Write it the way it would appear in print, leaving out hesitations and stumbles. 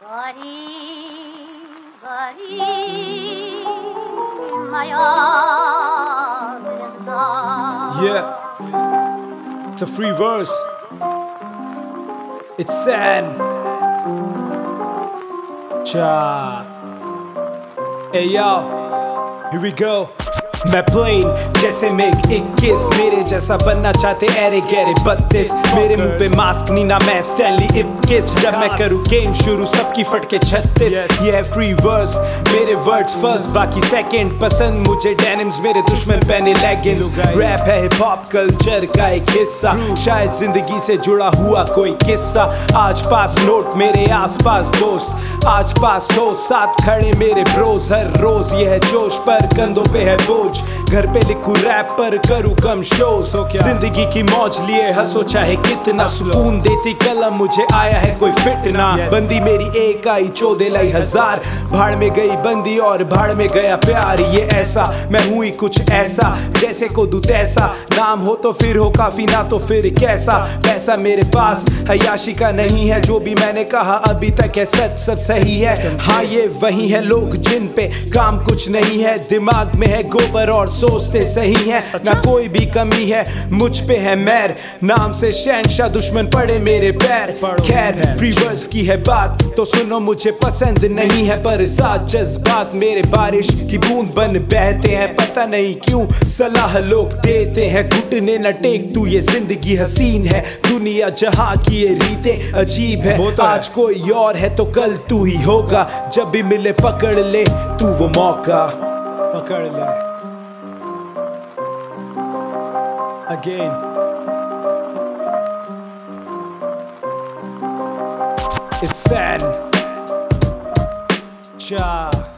Gari maya Yeah, it's a free verse. It's sad. Cha. Hey yo, here we go. मैं plane जैसे मेघ 21 मेरे जैसा बनना चाहते एरे गहरे 32 मेरे मुंह पे मास्क नहीं ना मैं स्टैनली इपकिस जब मैं करूँ गेम शुरू सबकी फटके 36 ये है फ्री वर्स मेरे वर्ड्स फर्स्ट बाकी सेकंड पसंद मुझे डेनिम्स मेरे दुश्मन पहने लेगिंग्स रैप है हिप हॉप कल्चर का एक हिस्सा शायद जिंदगी से जुड़ा हुआ कोई किस्सा आज पास नोट मेरे आसपास दोस्त आज पास हो साथ खड़े मेरे ब्रोज हर रोज ये है जोश पर कंधों पे है बोझ घर पे लिखूं रैप पर करूं कम शोज जिंदगी की मौज लिए हंसो चाहे कितना सुकून देती कलम मुझे आया है कोई फिट ना बंदी मेरी एक आई 14 लाई हजार भाड़ में गई बंदी और भाड़ में गया प्यार ये ऐसा मैं हूं ही कुछ ऐसा जैसे को दूं तैसा नाम हो तो फिर हो काफी ना तो फिर कैसा पैसा मेरे पास हयाशी का नहीं है जो भी मैंने कहा अभी तक है सच सब सही है हाँ ये वही है लोग जिन पे काम कुछ नहीं है दिमाग में है गोबर और सोचते सही है ना कोई भी कमी है मुझ पे है मैर नाम से शहंशाह दुश्मन पड़े मेरे पैर खैर फ्री वर्स की है बात तो सुनो मुझे पसंद नहीं है पर साथ जज्बात मेरे बारिश की बूंद बन बहते हैं पता नहीं क्यों सलाह लोग देते हैं घुटने न टेक तू ये जिंदगी हसीन है दुनिया जहां की ये रीतें अजीब है आज कोई और है तो कल तू ही होगा जब भी मिले पकड़ ले तू वो मौका पकड़ ले again. It's sad. Cha.